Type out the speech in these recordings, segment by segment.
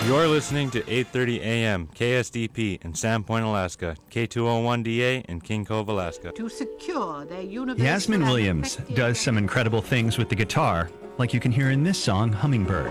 You're listening to 8:30 a.m. KSDP in Sandpoint, Alaska, K201DA in King Cove, Alaska. To secure their universal Yasmin and Williams effective- does some incredible things with the guitar, like you can hear in this song, Hummingbird.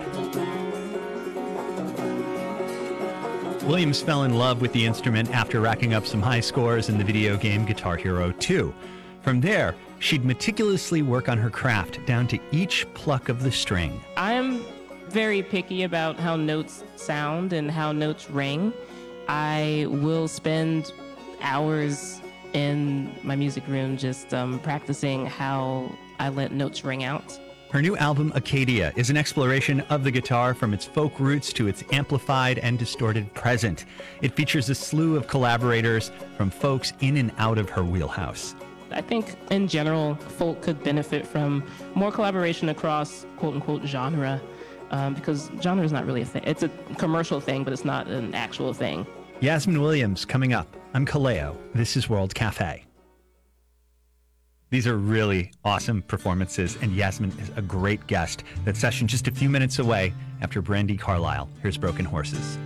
Williams fell in love with the instrument after racking up some high scores in the video game Guitar Hero 2. From there, she'd meticulously work on her craft down to each pluck of the string. I'm very picky about how notes sound and how notes ring. I will spend hours in my music room just practicing how I let notes ring out. Her new album, Acadia, is an exploration of the guitar from its folk roots to its amplified and distorted present. It features a slew of collaborators from folks in and out of her wheelhouse. I think, in general, folk could benefit from more collaboration across quote-unquote genre, because genre is not really a thing. It's a commercial thing, but it's not an actual thing. Yasmin Williams coming up. I'm Kaleo. This is World Cafe. These are really awesome performances, and Yasmin is a great guest. That session just a few minutes away after Brandi Carlile. Here's Broken Horses.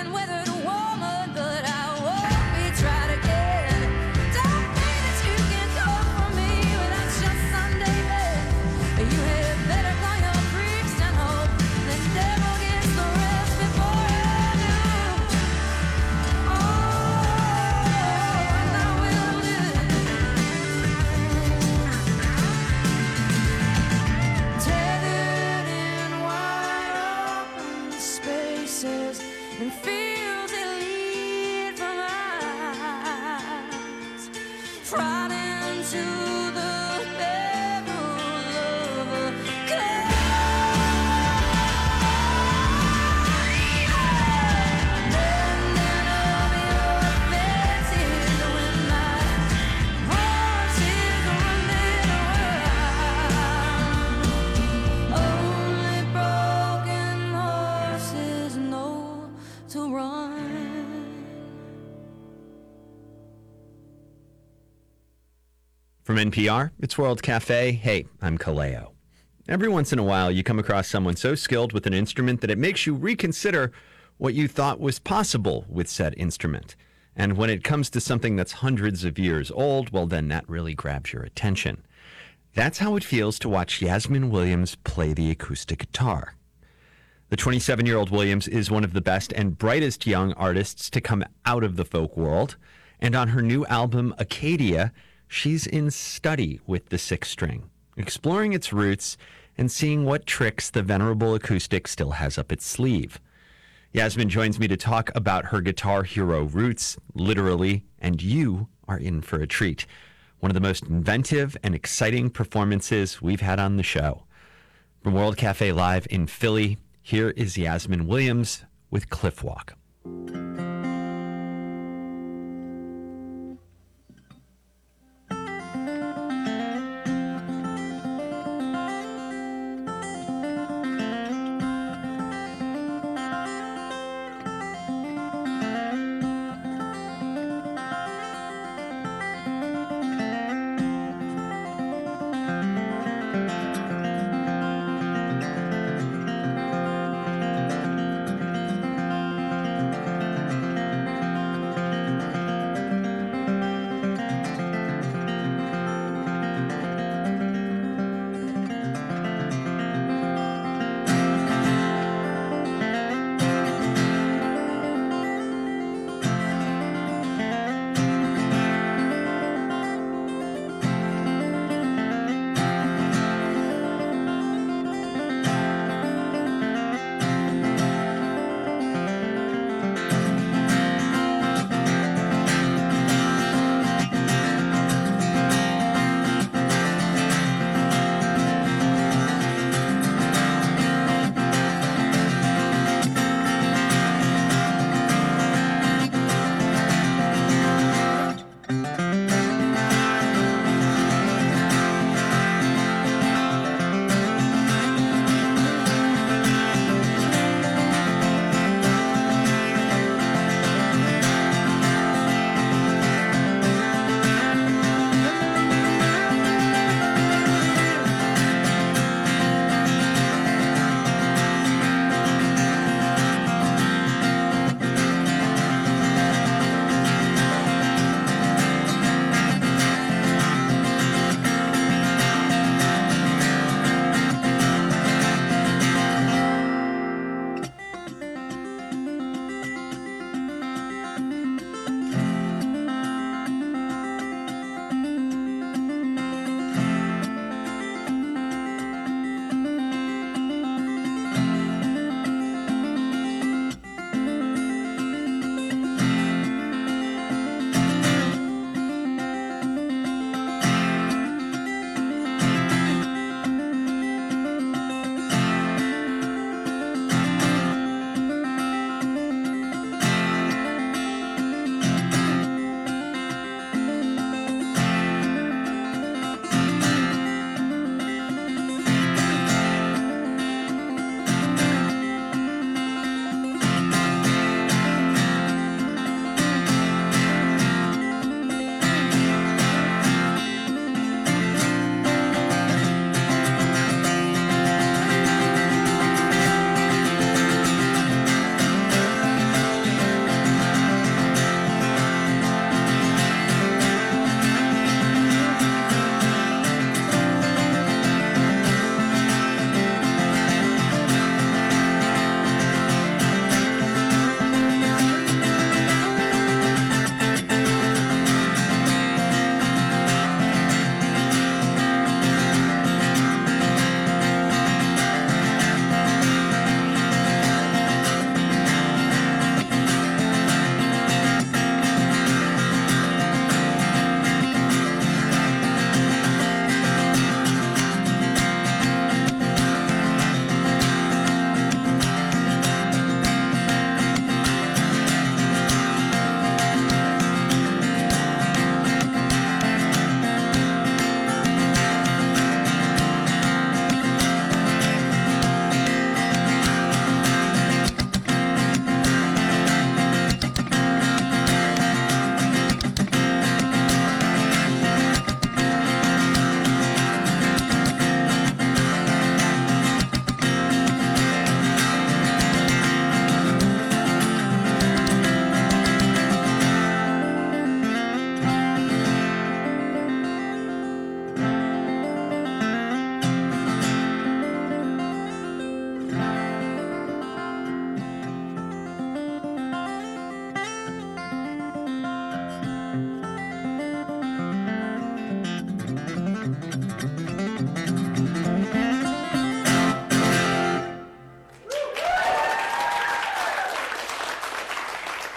and withered woman, but I won't be tried again. Don't think that you can come for me without your Sunday bed. You had better call your priest and hope the devil gets the rest before you do. Oh, and I will do. Tethered in wide open spaces and fields that lead from eyes, right into the barrel of a gun. Bending of your fences when my horses running around. Only broken horses know to run. From NPR, it's World Cafe. Hey, I'm Kaleo. Every once in a while, you come across someone so skilled with an instrument that it makes you reconsider what you thought was possible with said instrument. And when it comes to something that's hundreds of years old, well, then that really grabs your attention. That's how it feels to watch Yasmin Williams play the acoustic guitar. The 27-year-old Williams is one of the best and brightest young artists to come out of the folk world. And on her new album, Acadia, she's in study with the sixth string, exploring its roots and seeing what tricks the venerable acoustic still has up its sleeve. Yasmin joins me to talk about her Guitar Hero roots, literally, and you are in for a treat. One of the most inventive and exciting performances we've had on the show. From World Cafe Live in Philly, here is Yasmin Williams with Cliff Walk.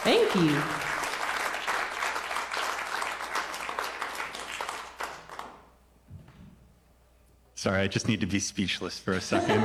Thank you. Sorry, I just need to be speechless for a second.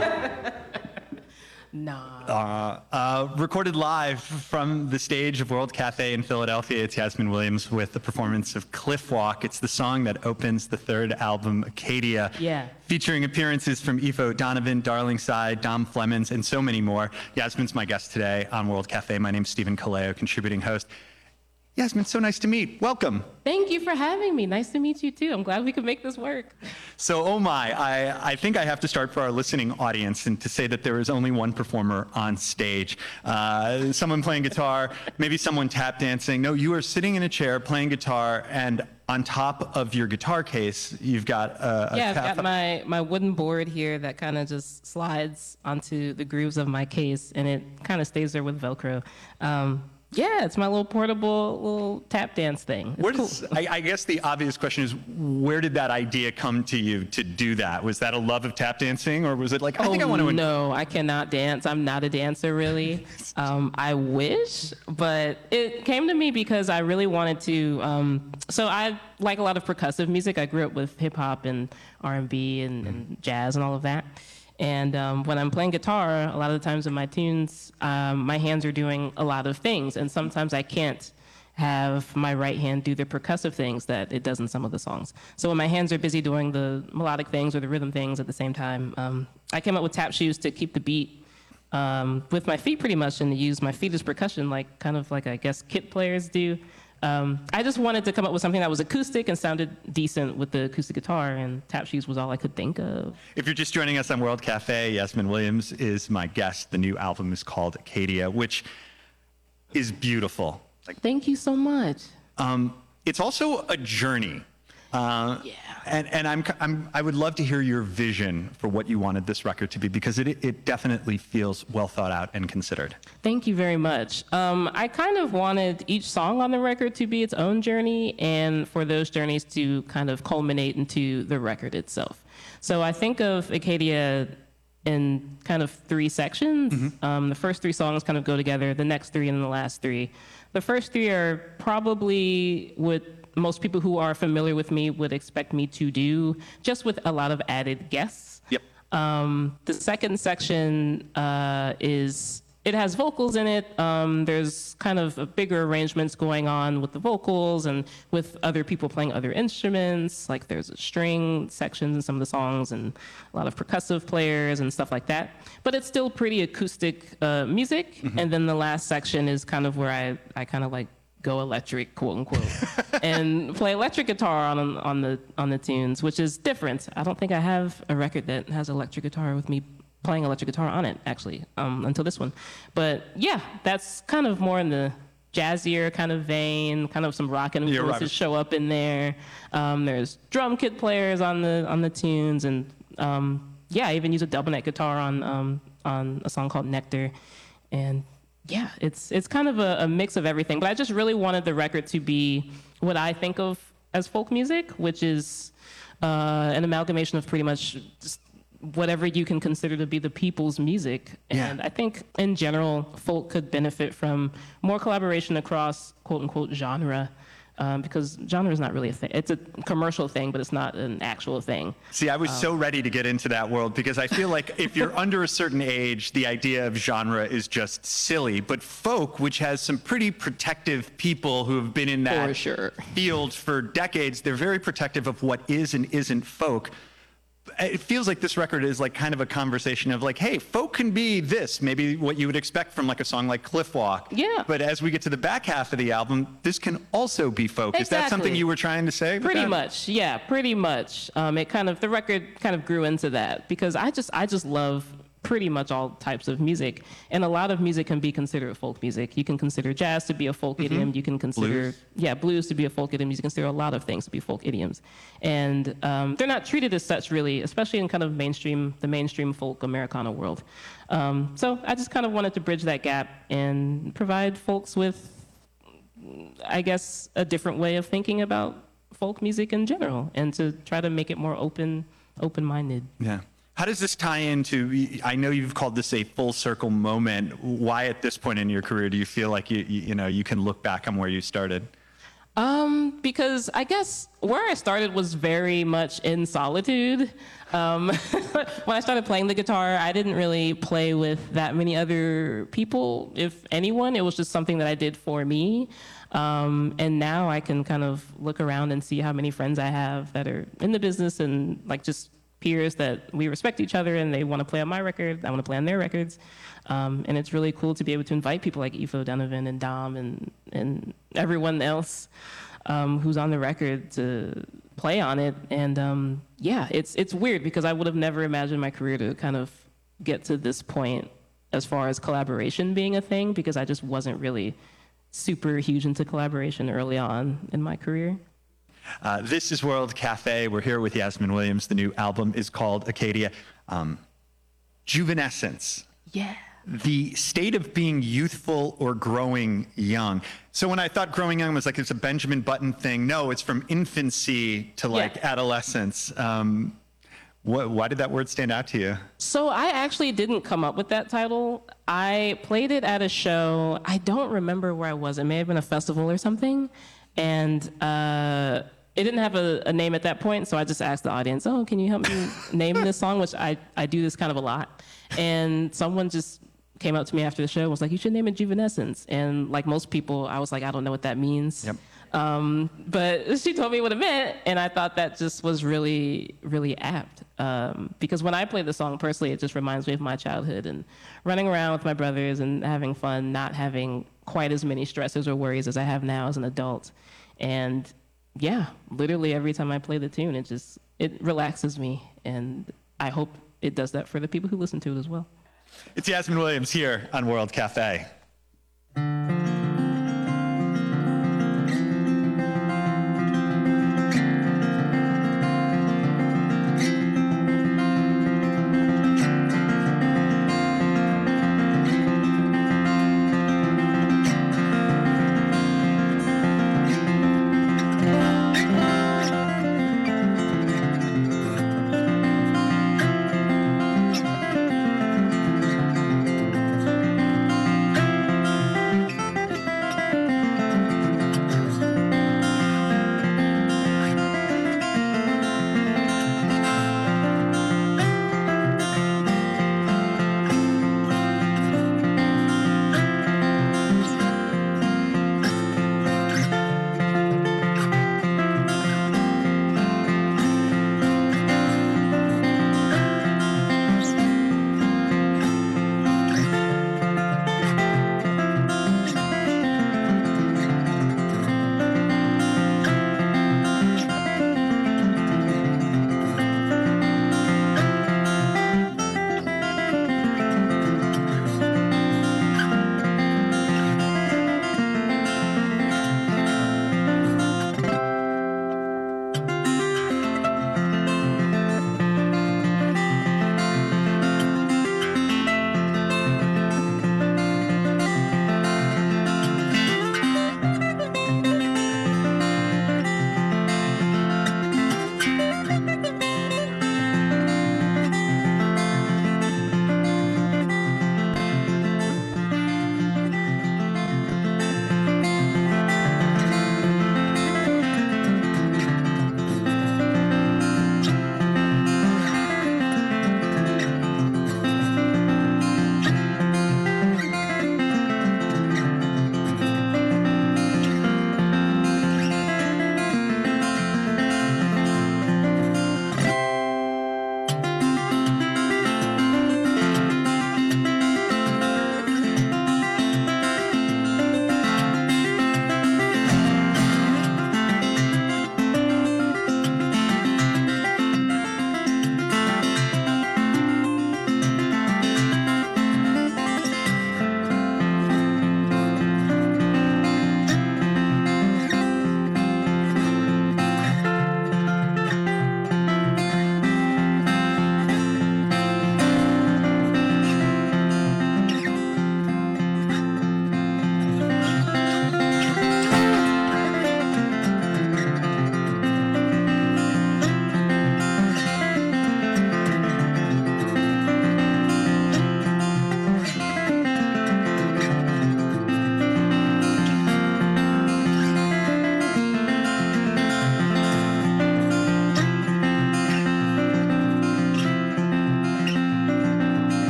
Nah. Recorded live from the stage of World Cafe in Philadelphia, it's Yasmin Williams with the performance of Cliff Walk. It's the song that opens the third album, Acadia. Yeah. Featuring appearances from Ifo Donovan, Darling Side, Dom Flemons, and so many more. Yasmin's my guest today on World Cafe. My name's Stephen Kaleo, contributing host. Yasmin, so nice to meet. Welcome. Thank you for having me. Nice to meet you too. I'm glad we could make this work. So, oh my, I think I have to start for our listening audience and to say that there is only one performer on stage. Someone playing guitar, maybe someone tap dancing. No, you are sitting in a chair playing guitar, and on top of your guitar case, you've got a Yeah, I've tap. got my wooden board here that kind of just slides onto the grooves of my case, and it kind of stays there with Velcro. Yeah, it's my little portable little tap dance thing. It's Where cool. does, I guess the obvious question is, where did that idea come to you to do that? Was that a love of tap dancing, or was it like, I think I want to... No, I cannot dance. I'm not a dancer, really. I wish, but it came to me because I really wanted to. So I like a lot of percussive music. I grew up with hip hop and R&B and jazz and all of that. And when I'm playing guitar, a lot of the times in my tunes, my hands are doing a lot of things. And sometimes I can't have my right hand do the percussive things that it does in some of the songs. So when my hands are busy doing the melodic things or the rhythm things at the same time, I came up with tap shoes to keep the beat with my feet pretty much, and to use my feet as percussion, like kind of like I guess kit players do. I just wanted to come up with something that was acoustic and sounded decent with the acoustic guitar, and tap shoes was all I could think of. If you're just joining us on World Cafe, Yasmin Williams is my guest. The new album is called Acadia, which is beautiful. Thank you so much. It's also a journey. Yeah. And I would love to hear your vision for what you wanted this record to be, because it definitely feels well thought out and considered. Thank you very much. I kind of wanted each song on the record to be its own journey, and for those journeys to kind of culminate into the record itself. So I think of Acadia in kind of three sections. The first three songs kind of go together, the next three, and then the last three. The first three are probably what most people who are familiar with me would expect me to do, just with a lot of added guests. Yep. The second section it has vocals in it. There's kind of a bigger arrangements going on with the vocals and with other people playing other instruments. Like there's a string section in some of the songs and a lot of percussive players and stuff like that. But it's still pretty acoustic music. And then the last section is kind of where I kind of like go electric, quote unquote, and play electric guitar on the tunes, which is different. I don't think I have a record that has electric guitar with me playing electric guitar on it, actually, until this one. But yeah, that's kind of more in the jazzier kind of vein, kind of some rock influences show up in there. There's drum kit players on the tunes, and yeah, I even use a double neck guitar on a song called Nectar, and yeah, it's kind of a mix of everything. But I just really wanted the record to be what I think of as folk music, which is an amalgamation of pretty much just whatever you can consider to be the people's music. And I think in general, folk could benefit from more collaboration across quote unquote genre, because genre is not really a thing. It's a commercial thing, but it's not an actual thing. See, I was so ready to get into that world, because I feel like if you're under a certain age, the idea of genre is just silly. But folk, which has some pretty protective people who have been in that For sure. field for decades, they're very protective of what is and isn't folk. It feels like this record is like kind of a conversation of like, hey, folk can be this, maybe what you would expect from like a song like Cliff Walk. Yeah. But as we get to the back half of the album, this can also be folk. Is that something Exactly. you were trying to say? with Pretty that? much, yeah, pretty much. The record kind of grew into that, because I just love pretty much all types of music, and a lot of music can be considered folk music. You can consider jazz to be a folk idiom. You can consider blues to be a folk idiom. You can consider a lot of things to be folk idioms, and they're not treated as such really, especially in kind of the mainstream folk Americana world. So I just kind of wanted to bridge that gap and provide folks with, I guess, a different way of thinking about folk music in general, and to try to make it more open-minded. Yeah. How does this tie into, I know you've called this a full circle moment. Why at this point in your career do you feel like you can look back on where you started? Because I guess where I started was very much in solitude. When I started playing the guitar, I didn't really play with that many other people, if anyone. It was just something that I did for me. And now I can kind of look around and see how many friends I have that are in the business and like just peers that we respect each other and they want to play on my record, I want to play on their records. And it's really cool to be able to invite people like Ifo Donovan and Dom and everyone else who's on the record to play on it. And yeah, it's weird because I would have never imagined my career to kind of get to this point as far as collaboration being a thing, because I just wasn't really super huge into collaboration early on in my career. This is World Cafe. We're here with Yasmin Williams. The new album is called Acadia. Juvenescence. Yeah. The state of being youthful or growing young. So when I thought growing young was like it's a Benjamin Button thing, no, it's from infancy to like adolescence. Why did that word stand out to you? So I actually didn't come up with that title. I played it at a show. I don't remember where I was. It may have been a festival or something. And it didn't have a name at that point, so I just asked the audience, oh, can you help me name this song? Which I do this kind of a lot. And someone just came up to me after the show and was like, you should name it Juvenescence. And like most people, I was like, I don't know what that means. Yep. But she told me what it meant, and I thought that just was really, really apt. Because when I play the song personally, it just reminds me of my childhood and running around with my brothers and having fun, not having quite as many stresses or worries as I have now as an adult. And yeah, literally every time I play the tune, it relaxes me. And I hope it does that for the people who listen to it as well. It's Yasmin Williams here on World Cafe.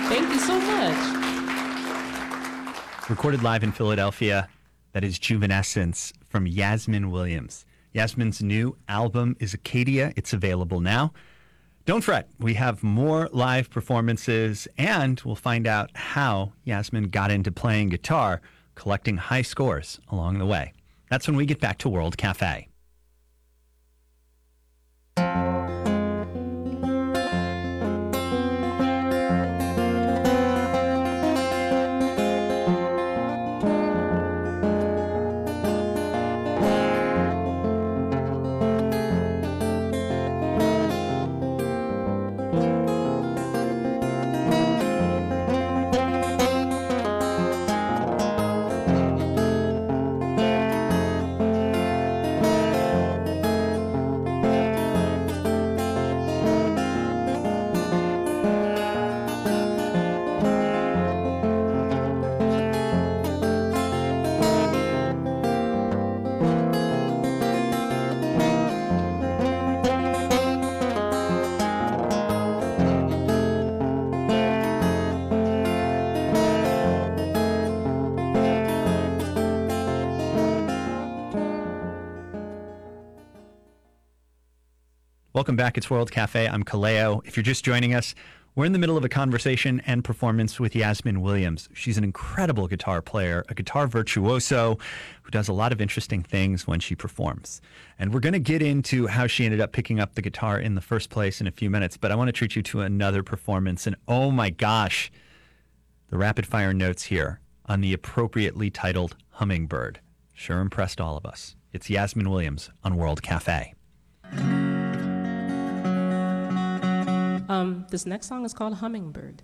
Thank you so much. Recorded live in Philadelphia, that is Juvenescence from Yasmin Williams. Yasmin's new album is Acadia. It's available now. Don't fret, we have more live performances, and we'll find out how Yasmin got into playing guitar, collecting high scores along the way. That's when we get back to World Cafe. Welcome back. It's World Cafe. I'm Kaleo. If you're just joining us, we're in the middle of a conversation and performance with Yasmin Williams. She's an incredible guitar player, a guitar virtuoso who does a lot of interesting things when she performs. And we're going to get into how she ended up picking up the guitar in the first place in a few minutes, but I want to treat you to another performance. And oh my gosh, the rapid fire notes here on the appropriately titled Hummingbird sure impressed all of us. It's Yasmin Williams on World Cafe. This next song is called Hummingbird.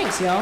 Thanks, y'all.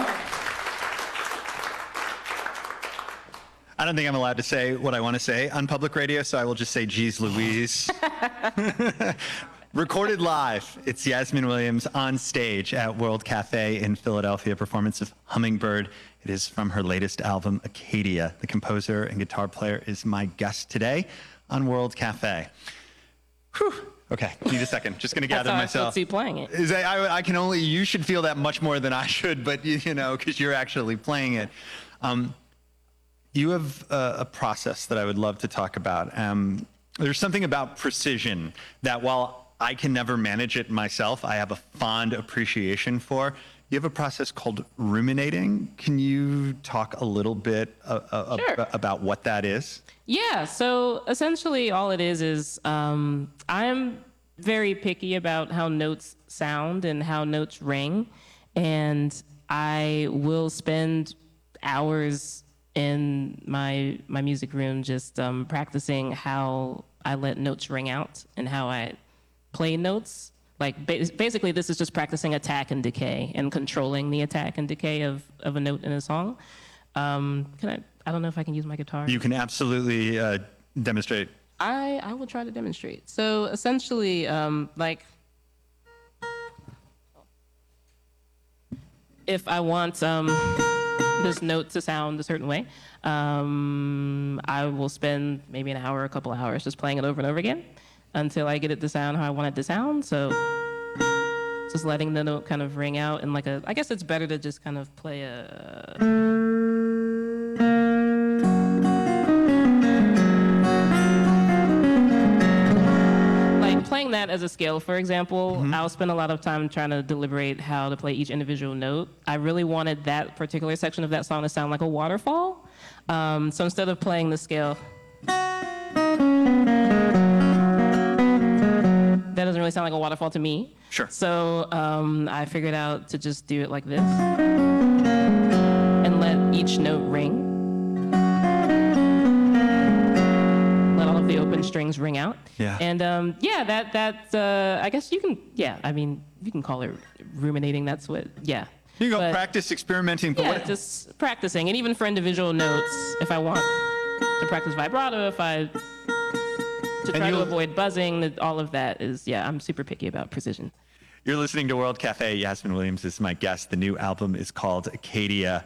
I don't think I'm allowed to say what I want to say on public radio, so I will just say, geez Louise. Recorded live, it's Yasmin Williams on stage at World Cafe in Philadelphia, performance of Hummingbird. It is from her latest album, Acadia. The composer and guitar player is my guest today on World Cafe. Whew. Okay, need a second. Just going to gather myself. Let's see playing it. I can only, you should feel that much more than I should, but you know, because you're actually playing it. You have a process that I would love to talk about. There's something about precision that while I can never manage it myself, I have a fond appreciation for. You have a process called ruminating. Can you talk a little bit Sure. about what that is? Yeah, so essentially all it is I'm very picky about how notes sound and how notes ring. And I will spend hours in my music room just practicing how I let notes ring out and how I play notes. Like basically this is just practicing attack and decay and controlling the attack and decay of a note in a song. I don't know if I can use my guitar. You can absolutely demonstrate. I will try to demonstrate. So essentially, like, if I want this note to sound a certain way, I will spend maybe an hour, a couple hours just playing it over and over again until I get it to sound how I want it to sound. So just letting the note kind of ring out and I guess it's better to just kind of play playing that as a scale, for example, I'll spend a lot of time trying to deliberate how to play each individual note. I really wanted that particular section of that song to sound like a waterfall. So instead of playing the scale, that doesn't really sound like a waterfall to me. Sure. So I figured out to just do it like this and let each note ring. The open strings ring out. Yeah. And I guess you can, you can call it ruminating. That's what, yeah. You go But, practice experimenting. But yeah, just practicing. And even for individual notes, if I want to practice vibrato, to try to avoid buzzing, all of that is, I'm super picky about precision. You're listening to World Cafe. Yasmin Williams is my guest. The new album is called Acadia.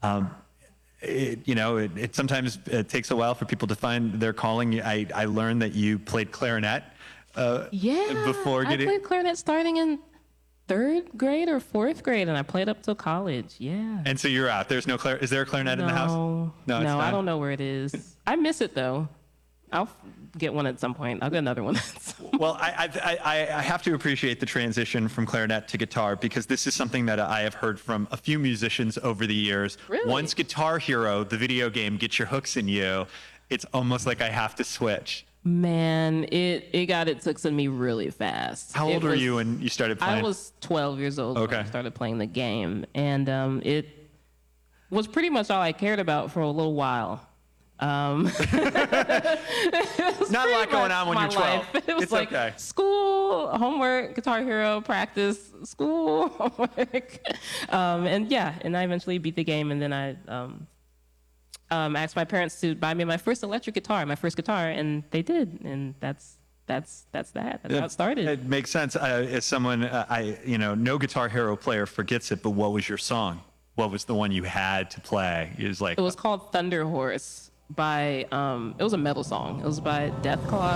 It sometimes takes a while for people to find their calling. I learned that you played clarinet before getting... I played clarinet starting in 3rd grade or 4th grade, and I played up till college, yeah. And so you're out. There's no is there a clarinet in the house? No, I don't know where it is. I miss it, though. I'll get one at some point. I'll get another one. Well, I have to appreciate the transition from clarinet to guitar because this is something that I have heard from a few musicians over the years. Really? Once Guitar Hero, the video game, gets your hooks in you, it's almost like I have to switch. Man, it got its hooks in me really fast. How old were you when you started playing? I was 12 years old when Okay. I started playing the game. And it was pretty much all I cared about for a little while. Not a lot going on when you're 12. It was It's like okay. school, homework, Guitar Hero, practice, school, homework. And I eventually beat the game, and then I asked my parents to buy me my first electric guitar, my first guitar, and they did, and that's that. That's how it started. It makes sense. As someone, no Guitar Hero player forgets it, but what was your song? What was the one you had to play? It was called Thunder Horse by, it was a metal song. It was by Death Clock.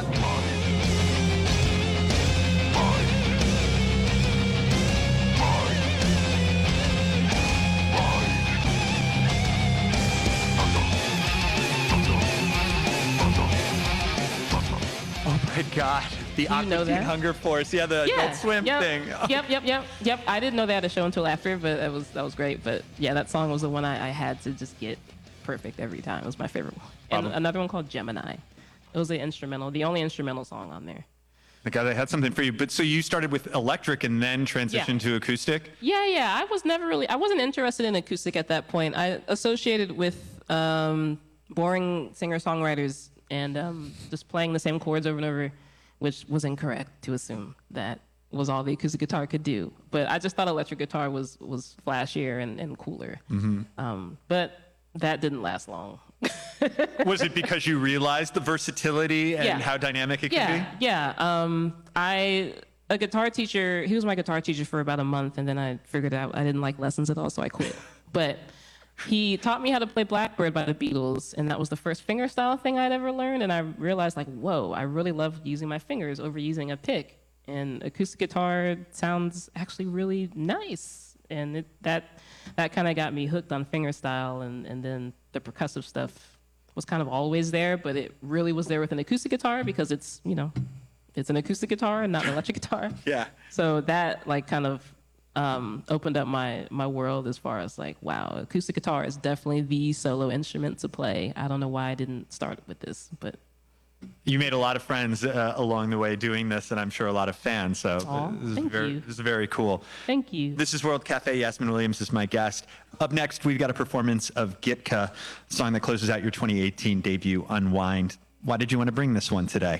Oh my God. The you know Aqua Teen that? Hunger Force. Yeah, the Adult Swim thing. Yep. I didn't know they had a show until after, but that was great. But yeah, that song was the one I had to just get perfect every time. It was my favorite one. And another one called Gemini. It was the only instrumental song on there. God, I had something for you. But so you started with electric and then transitioned to acoustic? Yeah. I wasn't interested in acoustic at that point. I associated with boring singer-songwriters and just playing the same chords over and over, which was incorrect to assume that was all the acoustic guitar could do. But I just thought electric guitar was flashier and cooler. But that didn't last long. Was it because you realized the versatility and Yeah. how dynamic it can be? Yeah. A guitar teacher, he was my guitar teacher for about a month, and then I figured out I didn't like lessons at all, so I quit. But he taught me how to play Blackbird by the Beatles, and that was the first fingerstyle thing I'd ever learned, and I realized, like, whoa, I really love using my fingers over using a pick. And acoustic guitar sounds actually really nice. And that kind of got me hooked on fingerstyle, and then the percussive stuff was kind of always there, but it really was there with an acoustic guitar because it's, it's an acoustic guitar and not an electric guitar. Yeah. So that like kind of opened up my world as far as like, wow, acoustic guitar is definitely the solo instrument to play. I don't know why I didn't start with this, but You made a lot of friends along the way doing this, and I'm sure a lot of fans. So Aw, thank you. This is very cool. thank you. This is World Cafe. Yasmin Williams is my guest. Up next, we've got a performance of Gitka, a song that closes out your 2018 debut, Unwind. Why did you want to bring this one today?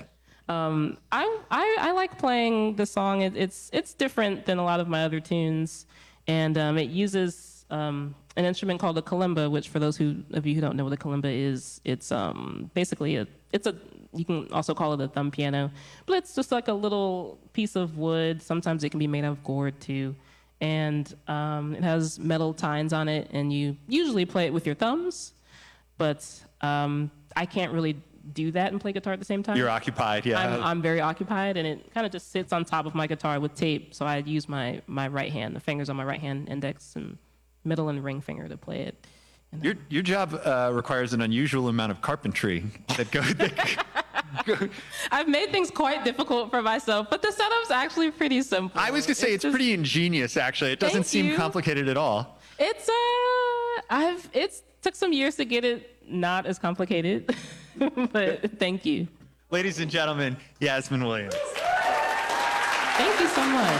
I like playing the song. It's different than a lot of my other tunes, and it uses an instrument called a kalimba, which for those of you who don't know what a kalimba is, it's basically you can also call it a thumb piano, but it's just like a little piece of wood. Sometimes it can be made out of gourd too, and it has metal tines on it, and you usually play it with your thumbs, but I can't really do that and play guitar at the same time. You're occupied, yeah. I'm very occupied, and it kind of just sits on top of my guitar with tape. So I use my right hand, the fingers on my right hand, index and middle and ring finger to play it. And Your job requires an unusual amount of carpentry that go. I've made things quite difficult for myself, but the setup's actually pretty simple. I was going to say it's just- pretty ingenious, actually. It doesn't Thank seem you. complicated at all. It's it's took some years to get it not as complicated, but thank you. Ladies and gentlemen, Yasmin Williams. Thank you so much.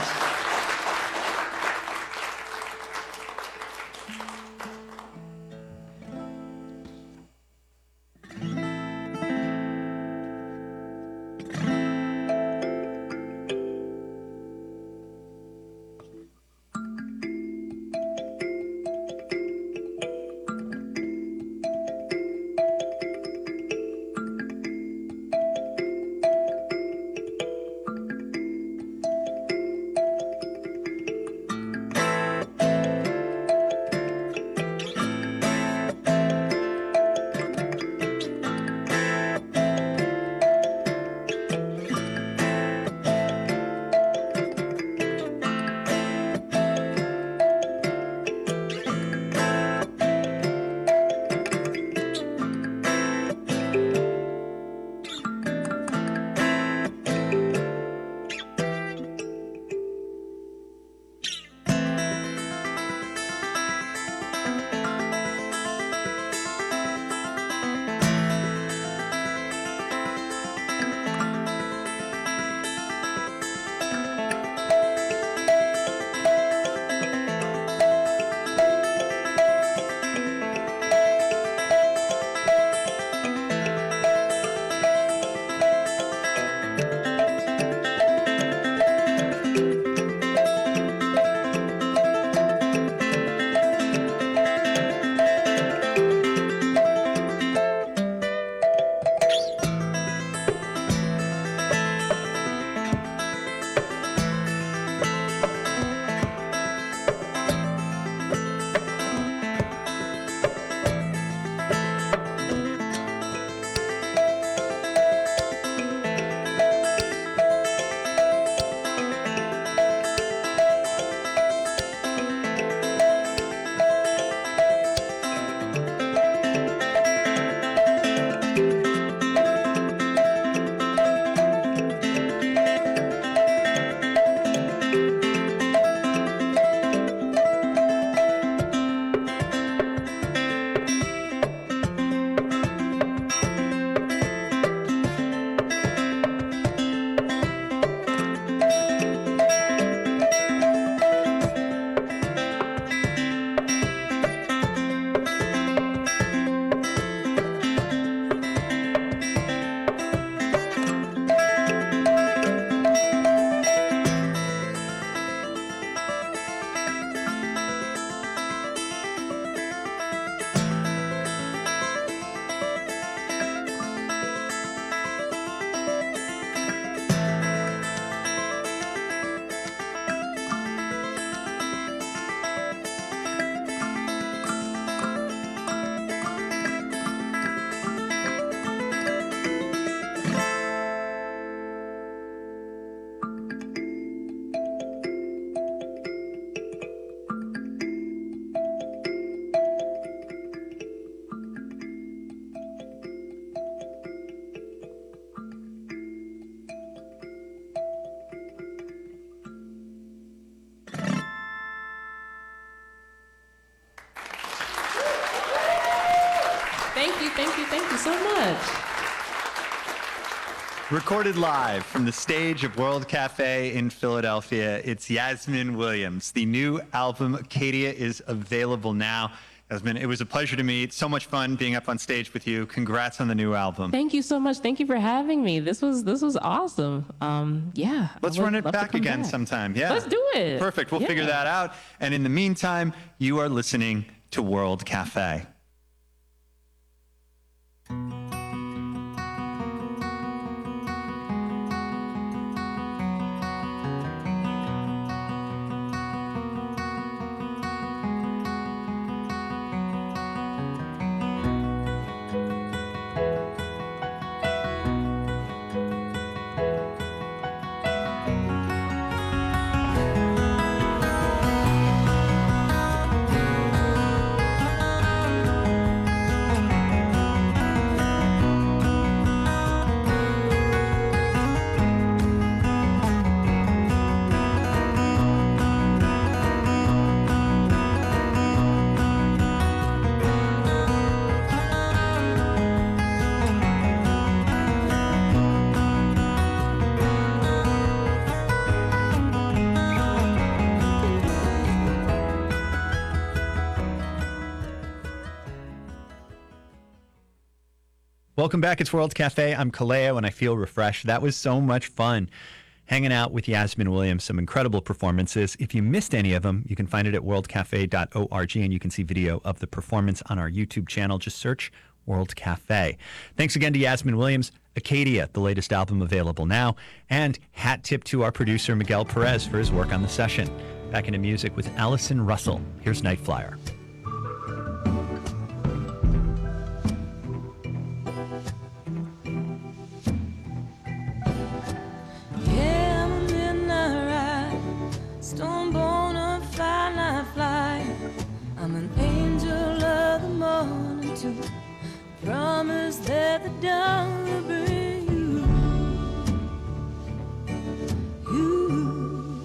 you so much. Recorded live from the stage of World Cafe in Philadelphia, it's Yasmin Williams. The new album, Acadia, is available now. Yasmin, it was a pleasure to meet. So much fun being up on stage with you. Congrats on the new album. Thank you so much. Thank you for having me. This was awesome. Yeah. Let's run it back again sometime. Yeah. Let's do it. Perfect. We'll figure that out. And in the meantime, you are listening to World Cafe. Welcome back. It's World Cafe. I'm Kaleo, and I feel refreshed. That was so much fun hanging out with Yasmin Williams. Some incredible performances. If you missed any of them, you can find it at worldcafe.org, and you can see video of the performance on our YouTube channel. Just search World Cafe. Thanks again to Yasmin Williams. Acadia, the latest album available now. And hat tip to our producer, Miguel Perez, for his work on the session. Back into music with Allison Russell. Here's Night Flyer. Promise that the dawn will bring you.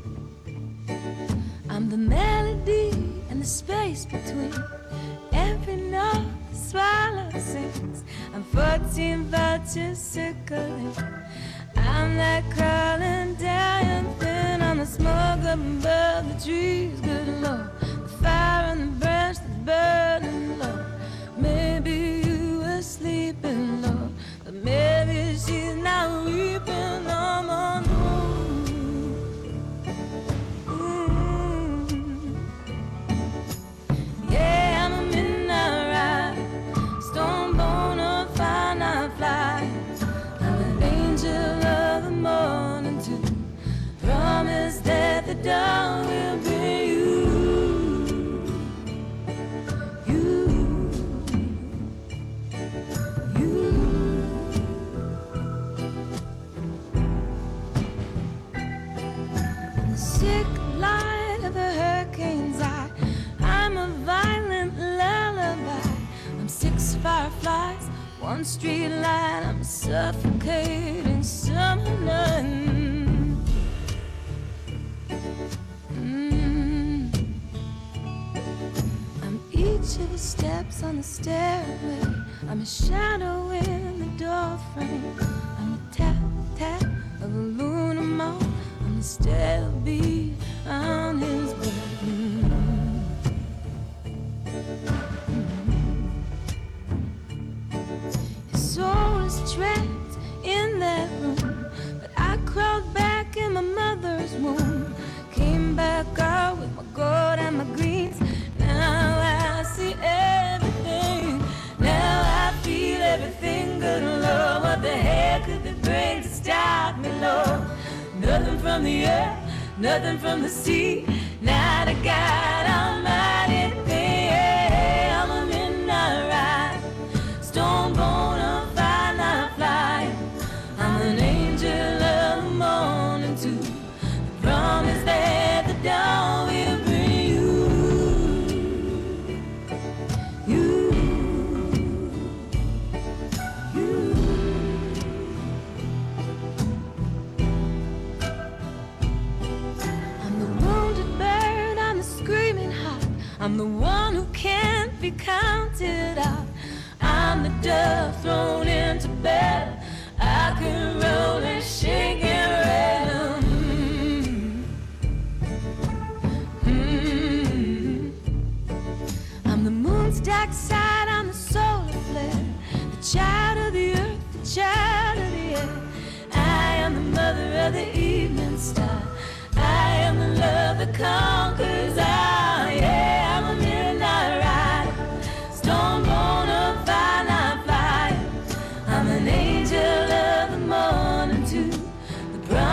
I'm the melody and the space between every note the swallow sings. I'm 14 vultures circling. I'm that crawling down thin on the smoke up above the trees. Good Lord, the fire and the branch that's burning low. Maybe you were sleeping, Lord, but maybe she's not weeping no more. Yeah, I'm a midnight ride, stone bone or fire fly. I'm an angel of the morning too. Promise that the dawn will bring you. Sick light of the hurricane's eye, I'm a violent lullaby. I'm 6 fireflies, 1 street light. I'm a suffocating summer night. I'm each of the steps on the stairway. I'm a shadow in the doorframe. I'm the tap tap of a lunar moth. Still be on his way. His soul is trapped in that room, but I crawled back in my mother's womb. Came back out with my gold and my greens. Now I see everything. Now I feel everything. Good Lord, what the hell could they bring to stop me, Lord? Nothing from the earth, nothing from the sea, not a God Almighty thing. I'm a midnight ride, stone bone on fire, not flying. I'm an angel of the morning too. The promise that the dawn will bring you. I'm the one who can't be counted out. I'm I'm the dove thrown into bed. I can roll and shake and rattle. I'm the moon's dark side, I'm the solar flare, the child of the earth, the child of the air. I am the mother of the evening star. I am the love that conquers all. Yeah, I'm a midnight rider, storm-born of firelight fire. I'm an angel of the morning too, the bright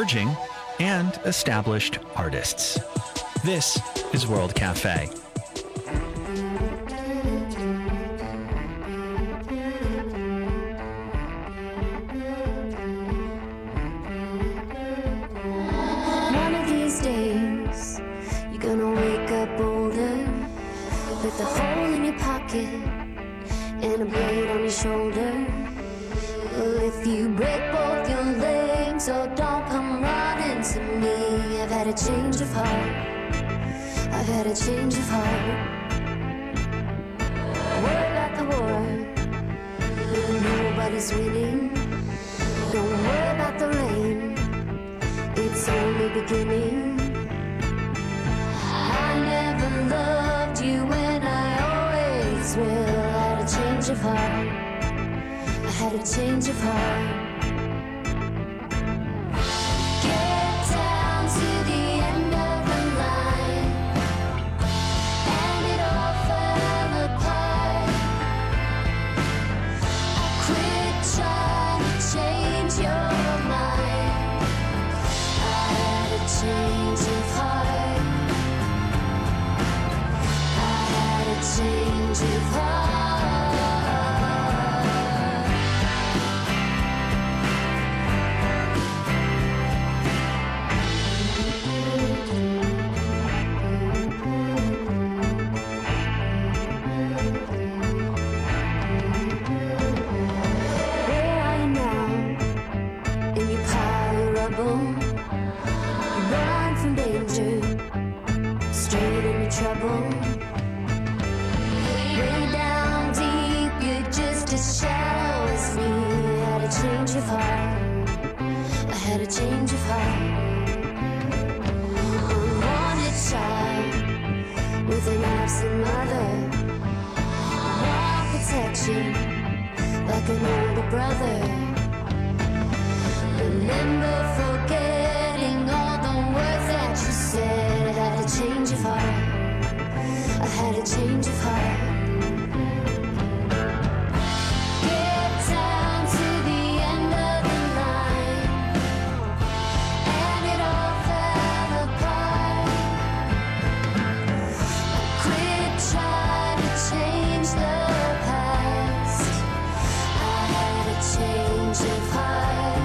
emerging and established artists. This is World Cafe. One of these days, you're gonna wake up older with a hole in your pocket and a blade on your shoulder. Well, if you break both your legs, oh, don't come running to me. I've had a change of heart. I've had a change of heart. Worry about the war. Nobody's winning. Don't worry about the rain. It's only beginning. I never loved you and I always will. I had a change of heart. I had a change of heart. Get down to the end of the line, and it all fell apart. I quit trying to change your mind. I had a change of heart. I had a change of heart. Where are you now? In your pile of rubble. Run from danger, straight into trouble. Way down deep, you're just as shallow as me. I had a change of heart. I had a change of heart. Unwanted child with an absent mother. Want protection like an older brother. Remember forgetting all the words that you said. I had a change of heart. I had a change of heart. Get down to the end of the line, and it all fell apart. I quit trying to change the past. I had a change of heart.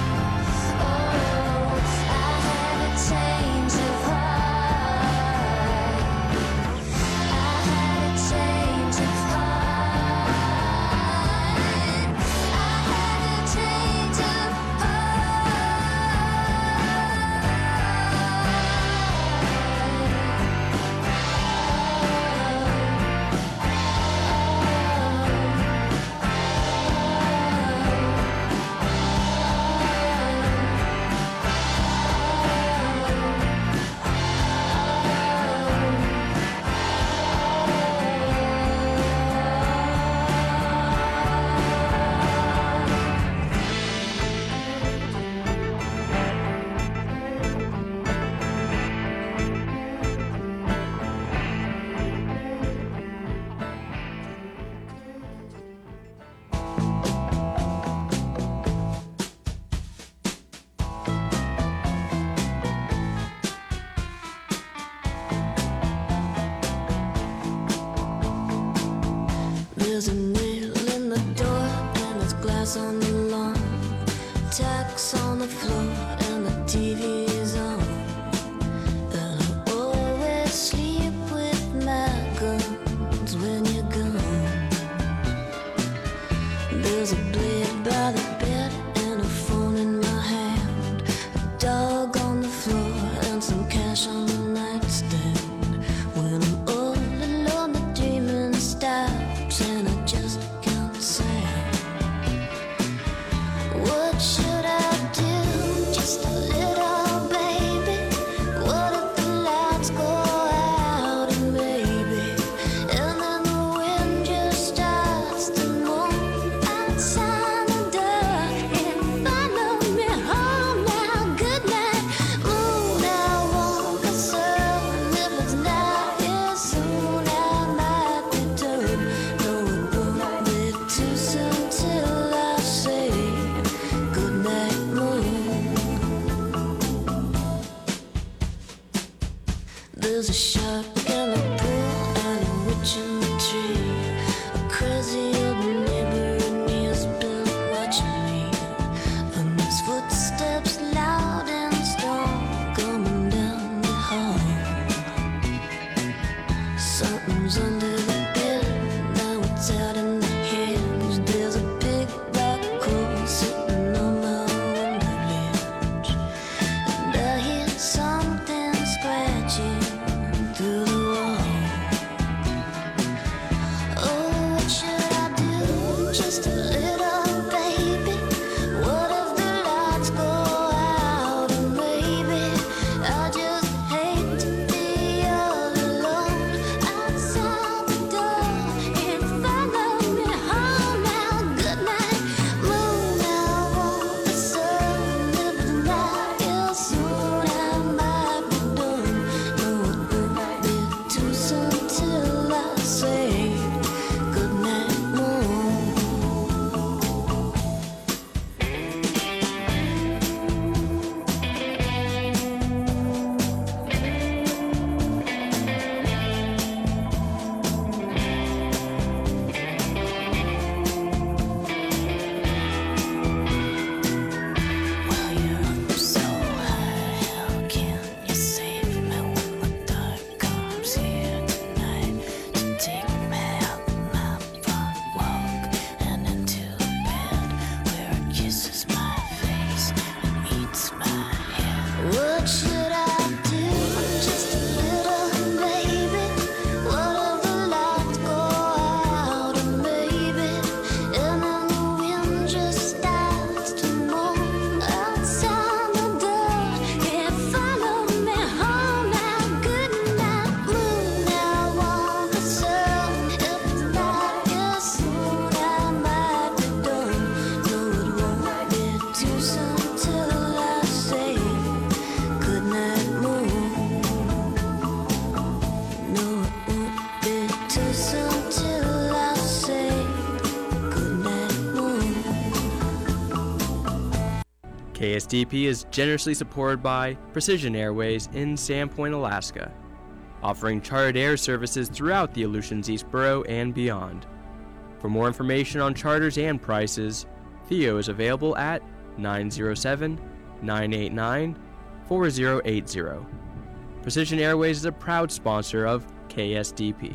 Oh, I had a change of heart. I had a change of heart. I had a change of There's a nail in the door and there's glass on the lawn. Tacks on the floor and the TV is on. And I always sleep with my guns when you're gone. There's a blade by the bed and a phone in my hand. A dog on the floor and some cash on the nightstand. When I'm all alone, the dreaming stops and I just can't say. What should I do? Just a little baby. What if the lights go out and maybe, and then the wind just starts to move outside? KSDP is generously supported by Precision Airways in Sandpoint, Alaska, offering chartered air services throughout the Aleutians East Borough and beyond. For more information on charters and prices, Theo is available at 907-989-4080. Precision Airways is a proud sponsor of KSDP.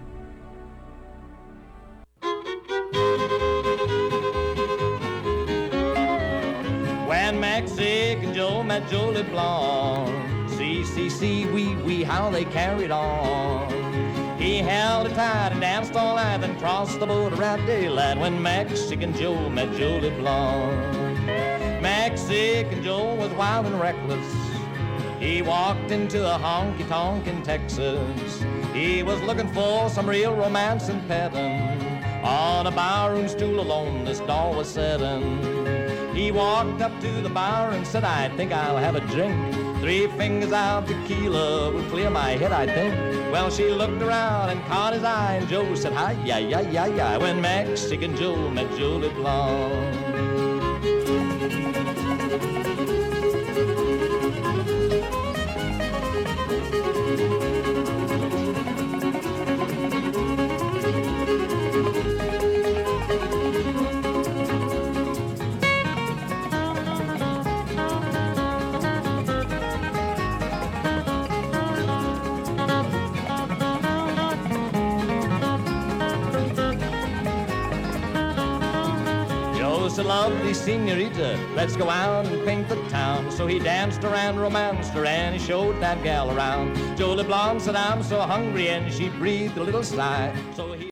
When Mexic and Joe met Jolie Blonde, see, wee, how they carried on. He held her tight and danced all night, then crossed the border at daylight when Mexican Joe met Jolie Blonde. Mexican Joe was wild and reckless. He walked into a honky-tonk in Texas. He was looking for some real romance and petting. On a barroom stool alone, this doll was sitting. He walked up to the bar and said, I think I'll have a drink. 3 fingers of tequila would clear my head, I think. Well, she looked around and caught his eye, and Joe said, hi, yeah, when Mexican Joe met Jolie Blonde. A lovely senorita, let's go out and paint the town. So he danced her and romanced her and he showed that gal around. Jolie Blonde said, I'm so hungry, and she breathed a little sigh. So he